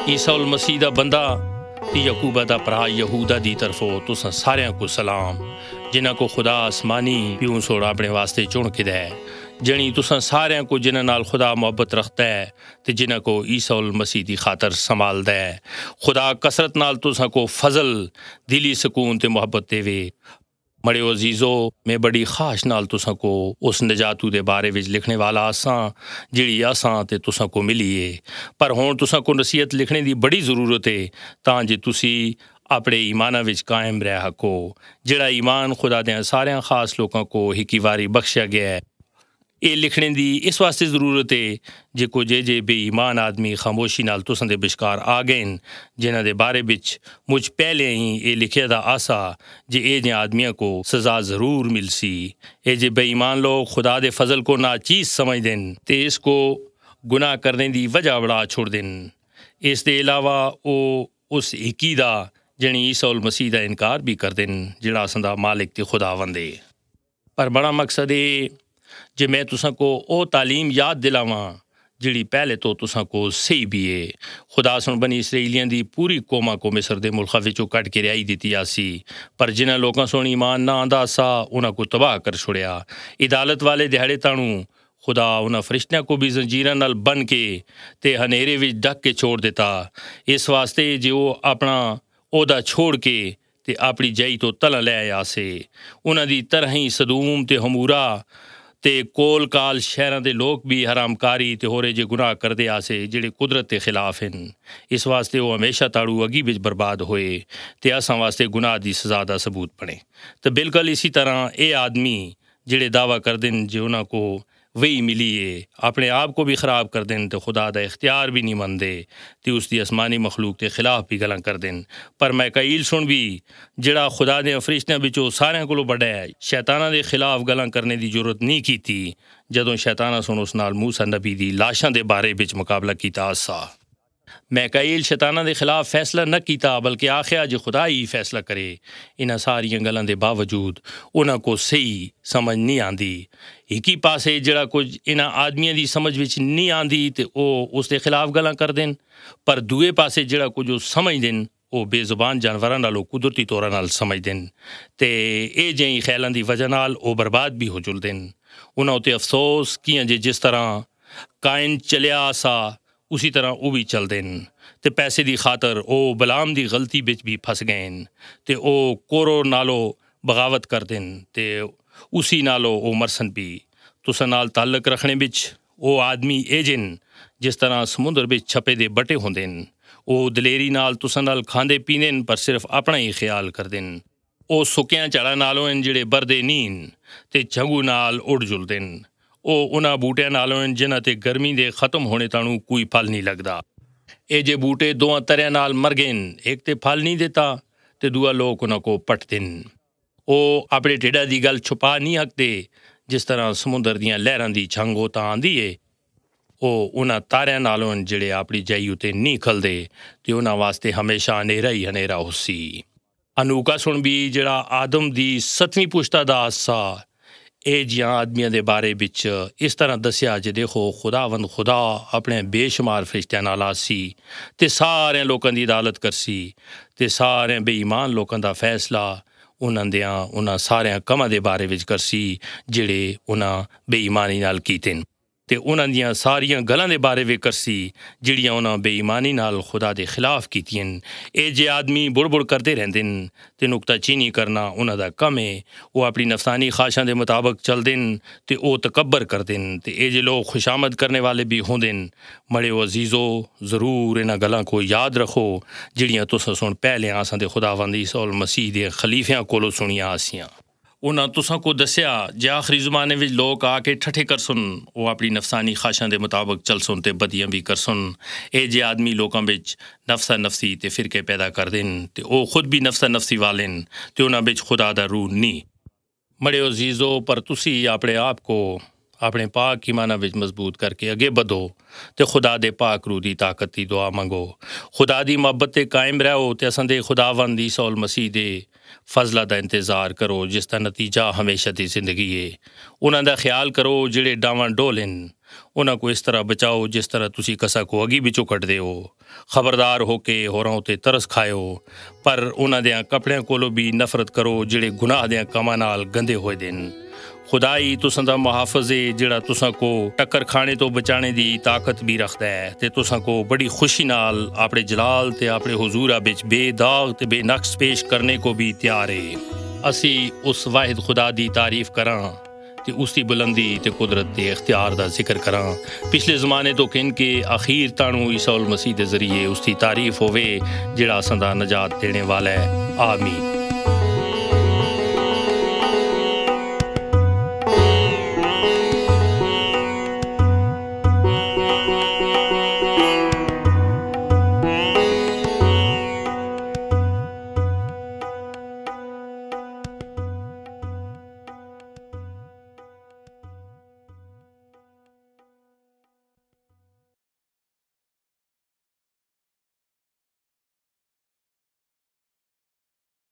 ईसा उल मसीह दा बंदा ते यकूबा दा भरा यहूदा दी तरफों तुसां सारियां को सलाम, जिन्हां को खुदा आसमानी प्यूं सोड़ा अपने वास्ते चुन के दै, जणी तुसां सारियां को जिन्हां नाल खुदा मुहब्बत रखता है ते जिन्हां को ईसा उल मसीह दी खातर संभालदा है। खुदा कसरत नाल तुसां को फजल, दिली सकून ते मुहब्बत देवे। मड़ियो अजीज़ो, मैं बड़ी खाश नाल तुसां को उस नजातू दे बारे विच लिखने वाला आसां जिहड़ी आसां ते तुसां को मिली है, पर हुण तुसां को नसीहत लिखने दी बड़ी ज़रूरत है तां जे तुसी अपने ईमाना विच कायम रह सको, जिहड़ा ईमान खुदा दे सारियां खास लोकां को हिकी वारी बख्शिया गया है। ये लिखने दी इस वास्ते ज़रूरत है जे को जे बेईमान आदमी खामोशी नाल तुसां दे विचकार आ गए न, जिन्हां दे बारे विच मुझ पहले ही ये लिखिया दा आसा जे ए जे आदमियों को सज़ा ज़रूर मिलसी। ए जे बेईमान लोग खुदा दे फजल को नाचीज़ समझदे न ते इसको गुनाह करने दी वजह बढ़ा छोड़दे न। इस दे अलावा वो उस हिकी दा जणी ईसा उल मसीह दा इनकार भी करदे न जिहड़ा असां दा मालिक ते खुदावंद है। पर बड़ा मकसद है जे मैं तुसां को ओ तालीम याद दिलावां जिहड़ी पहले तो तुसां को सही भी है। खुदा सुन बनी इसराइलियां दी पूरी कौमां को मिस्र दे मुल्खा विचों कट के रिहाई दित्ती आसी, पर जिन्हां लोकां सुन ईमान ना आंदा सा उन्हां को तबाह कर छुड़िया। अदालत वाले दिहाड़े ताणू खुदा उन्हां फरिश्तियां को भी जंजीरां नाल बन के ते हनेरे विच ढक के छोड़ दिता, इस वास्ते जे वो अपना ओहदा छोड़ के ते अपनी जई तो तला लै आसे। उन्हां दी तरह ही सदूम ते हमूरा ते कोल काल शहरां दे लोग भी हरामकारी ते होरे जे गुनाह करदे आसे जिहड़े कुदरत के खिलाफ हैं। इस वास्ते वो हमेशा ताड़ू अगी विच बर्बाद होए ते असां वास्ते गुनाह दी सज़ा दा सबूत बने। तो बिल्कुल इसी तरह ये आदमी जिहड़े दावा करदे न जे उन्हां को वही मिली है, अपने आप को भी ख़राब कर देन तो खुदा दा इख्तियार भी नहीं मनदे ते उसकी आसमानी मखलूक के खिलाफ भी गल्लां कर देन। पर मैकाईल सुन भी जिहड़ा खुदा दे फरिश्तियां विचों सारियां कोलों बड़ा है, शैतानां दे खिलाफ गल्लां करने की जरूरत नहीं कीती जदों शैतानां सुन उस नाल मूसा नबी दी लाशां दे बारे विच मुकाबला कीता सा। मैकाईल शैतानां दे खिलाफ फैसला न कीता बल्कि आखिया जे खुदा ही फैसला करे। इन्हां सारियां गल्लां दे बावजूद उन्हां को सही समझ नहीं आंदी। इकी पासे जिहड़ा कुछ इन्हां आदमियां दी समझ विच नहीं आंदी ते ओह उस दे खिलाफ गल्लां करदे न, पर दूए पासे जिहड़ा कुछ ओह समझदे न ओह बेजुबान जानवरां नालों कुदरती तौरां नाल समझदे न ते इह जेही ख्यालां दी वजह नाल ओह बर्बाद भी हो जुलदे न। उन्हां उत्ते अफसोस कियां जे जिस तरह कायन चलिया सा उसी तरह वो भी चलते हैं ते पैसे की खातर वो बलाम की गलती बिच भी फस गए हैं ते वो कोरो नालो बगावत करते हैं ते उसी नालो वो मरसन भी। तुसां नाल ताल्लुक रखने बिच वो आदमी एजन जिस तरह समुंदर बिच छपे दे बटे होंदे न। वो दलेरी नाल तुसां नाल खांदे पींदे न पर सिर्फ अपना ही ख्याल करदे न। वो सुक्कियां झाड़ां नालों हैं जिहड़े बरदे नीन ते झंगू नाल उड़ जुलदे न। ਉਹ ਉਹਨਾਂ ਬੂਟਿਆਂ ਨਾਲੋਂ ਜਿਨ੍ਹਾਂ ਤੇ ਗਰਮੀ ਦੇ ਖਤਮ ਹੋਣੇ ਤਾਣੂ ਕੋਈ ਫਲ ਨਹੀਂ ਲੱਗਦਾ। ਇਹ ਜੇ ਬੂਟੇ ਦੋਵਾਂ ਤਰ੍ਹਾਂ ਨਾਲ ਮਰ ਗਏ ਨੇ, ਇੱਕ ਤੇ ਫਲ ਨਹੀਂ ਦਿੱਤਾ ਤੇ ਦੂਆ ਲੋਕ ਉਹਨਾਂ ਕੋ ਪੱਟਦੇ ਨੇ। ਉਹ ਆਪਣੇ ਢਿੱਡਾਂ ਦੀ ਗੱਲ ਛੁਪਾ ਨਹੀਂ ਹੱਕਦੇ, ਜਿਸ ਤਰ੍ਹਾਂ ਸਮੁੰਦਰ ਦੀਆਂ ਲਹਿਰਾਂ ਦੀ ਛੰਗ ਉਹ ਤਾਂ ਆਂਦੀ ਏ। ਉਹ ਉਹਨਾਂ ਤਾਰਿਆਂ ਨਾਲੋਂ ਜਿਹੜੇ ਆਪਣੀ ਜਾਈ ਉਤੇ ਨਹੀਂ ਖਲਦੇ ਤੇ ਉਹਨਾਂ ਵਾਸਤੇ ਹਮੇਸ਼ਾ ਹਨੇਰਾ ਹੀ ਹਨੇਰਾ ਹੋਸੀ। ਅਨੂਕਾ ਸੁਣ ਵੀ ਜਿਹੜਾ ਆਦਮ ਦੀ 7ਵੀਂ ਪੁਸ਼ਤਾ ਦਾ ਹਾਸਾ ਇਹ ਜਿਹੀਆਂ ਆਦਮੀਆਂ ਦੇ ਬਾਰੇ ਵਿੱਚ ਇਸ ਤਰ੍ਹਾਂ ਦੱਸਿਆ ਜੇ ਦੇਖੋ ਖੁਦਾਵੰਦ ਖੁਦਾ ਆਪਣੇ ਬੇਸ਼ੁਮਾਰ ਫਰਿਸ਼ਤਿਆਂ ਨਾਲ ਆਸੀ ਤੇ ਸਾਰਿਆਂ ਲੋਕਾਂ ਦੀ ਅਦਾਲਤ ਕਰਸੀ ਤੇ ਸਾਰਿਆਂ ਬੇਈਮਾਨ ਲੋਕਾਂ ਦਾ ਫੈਸਲਾ ਉਹਨਾਂ ਸਾਰਿਆਂ ਕੰਮਾਂ ਦੇ ਬਾਰੇ ਵਿੱਚ ਕਰਸੀ ਜਿਹੜੇ ਉਹਨਾਂ ਬੇਈਮਾਨੀ ਨਾਲ ਕੀਤੇ ਨੇ ਤੇ ਉਹਨਾਂ ਦੀਆਂ ਸਾਰੀਆਂ ਗੱਲਾਂ ਦੇ ਬਾਰੇ ਵੀ ਕਰਸੀ ਜਿਹੜੀਆਂ ਉਹਨਾਂ ਬੇਈਮਾਨੀ ਨਾਲ ਖੁਦਾ ਦੇ ਖਿਲਾਫ ਕੀਤੀਆਂ। ਇਹ ਜੇ ਆਦਮੀ ਬੁੜ ਕਰਦੇ ਰਹਿੰਦੇ ਨੇ ਤੇ ਨੁਕਤਾਚੀਨੀ ਕਰਨਾ ਉਹਨਾਂ ਦਾ ਕੰਮ ਹੈ। ਉਹ ਆਪਣੀ ਨਫਸਾਨੀ ਖਾਸ਼ਾਂ ਦੇ ਮੁਤਾਬਕ ਚੱਲਦੇ ਨੇ ਤੇ ਉਹ ਤਕੱਬਰ ਕਰਦੇ ਨੇ ਤੇ ਇਹ ਜੇ ਲੋਕ ਖੁਸ਼ਾਮਦ ਕਰਨੇ ਵਾਲੇ ਵੀ ਹੁੰਦੇ ਨੇ। ਮੜਿਓ ਅਜ਼ੀਜ਼ੋ, ਜ਼ਰੂਰ ਇਹਨਾਂ ਗੱਲਾਂ को याद रखो ਜਿਹੜੀਆਂ ਤੁਸੀਂ ਸੁਣ ਪਹਿਲੇ ਆਸਾਂ ਦੇ ਖੁਦਾਵੰਦ ਈਸਾ ਉਲ ਮਸੀਹ ਦੇ ਖਲੀਫਿਆਂ ਕੋਲੋਂ ਸੁਣੀਆਂ ਆਸੀਆਂ। ਉਹਨਾਂ ਤੁਸਾਂ ਕੋ ਦੱਸਿਆ ਜੇ ਆਖਰੀ ਜ਼ਮਾਨੇ ਵਿੱਚ ਲੋਕ ਆ ਕੇ ਠੱਠੇ ਕਰ ਸੁਣ, ਉਹ ਆਪਣੀ ਨਫਸਾਨੀ ਖਾਸ਼ਾਂ ਦੇ ਮੁਤਾਬਕ ਚੱਲ ਸੁਣ ਤੇ ਬਦੀਆਂ ਵੀ ਕਰ ਸੁਣ। ਇਹ ਜੇ ਆਦਮੀ ਲੋਕਾਂ ਵਿੱਚ ਨਫਸਾ ਨਫਸੀ ਤੇ ਫਿਰਕੇ ਪੈਦਾ ਕਰਦੇ ਨੇ ਤੇ ਉਹ ਖੁਦ ਵੀ ਨਫਸਾ ਨਫਸੀ ਵਾਲੇ ਨੇ ਤੇ ਉਹਨਾਂ ਵਿੱਚ ਖੁਦਾ ਦਾ ਰੂਹ ਨਹੀਂ। ਮੜਿਓ ਅਜ਼ੀਜ਼ੋ, ਪਰ ਤੁਸੀਂ ਆਪਣੇ ਆਪ ਕੋ ਆਪਣੇ ਪਾਕ ਈਮਾਨਾਂ ਵਿੱਚ ਮਜ਼ਬੂਤ ਕਰਕੇ ਅੱਗੇ ਵਧੋ ਤੇ ਖੁਦਾ ਦੇ ਪਾਕ ਰੂਹ ਦੀ ਤਾਕਤ ਦੀ ਦੁਆ ਮੰਗੋ। ਖੁਦਾ ਦੀ ਮੁਹੱਬਤ ਤੇ ਕਾਇਮ ਰਹੋ ਤੇ ਅਸਾਂ ਦੇ ਖੁਦਾਵੰਦ ਈਸਾ ਉਲ ਮਸੀਹ ਦੇ ਫਜ਼ਲਾਂ ਦਾ ਇੰਤਜ਼ਾਰ ਕਰੋ ਜਿਸ ਦਾ ਨਤੀਜਾ ਹਮੇਸ਼ਾ ਦੀ ਜ਼ਿੰਦਗੀ ਹੈ। ਉਹਨਾਂ ਦਾ ਖਿਆਲ ਕਰੋ ਜਿਹੜੇ ਡਾਵਾਂ ਡੋਲ ਹਨ ਉਹਨਾਂ ਕੋ ਇਸ ਤਰ੍ਹਾਂ ਬਚਾਓ ਜਿਸ ਤਰ੍ਹਾਂ ਤੁਸੀਂ ਕਸਾ ਕੋ ਅਗੀ ਵਿੱਚੋਂ ਕੱਢਦੇ ਹੋ। ਖਬਰਦਾਰ ਹੋ ਕੇ ਹੋਰਾਂ ਉੱਤੇ ਤਰਸ ਖਾਇਓ, ਪਰ ਉਹਨਾਂ ਦਿਆਂ ਕੱਪੜਿਆਂ ਕੋਲੋਂ ਵੀ ਨਫ਼ਰਤ ਕਰੋ ਜਿਹੜੇ ਗੁਨਾਹ ਦਿਆਂ ਕੰਮਾਂ ਨਾਲ ਗੰਦੇ ਹੋਏ ਦਿਨ। खुदा ही तुसां दा मुहाफ़िज़ है जिहड़ा तुसां को टक्कर खाने तो बचाने दी ताकत भी रखदा है ते तुसां को बड़ी खुशी नाल अपने जलाल ते अपने हुजूरा विच बेदाग ते बेनक्स पेश करने को भी तैयार है। असी उस वाहिद खुदा दी तारीफ करां ते उसकी बुलंदी ते कुदरत ते इख्तियार दा जिक्र करां। पिछले ज़माने तो किन के आखिर ताणू ईसा मसीह दे ज़रिए उसकी तारीफ होवे जिहड़ा असां दा नजात देने वाला है। आमीन।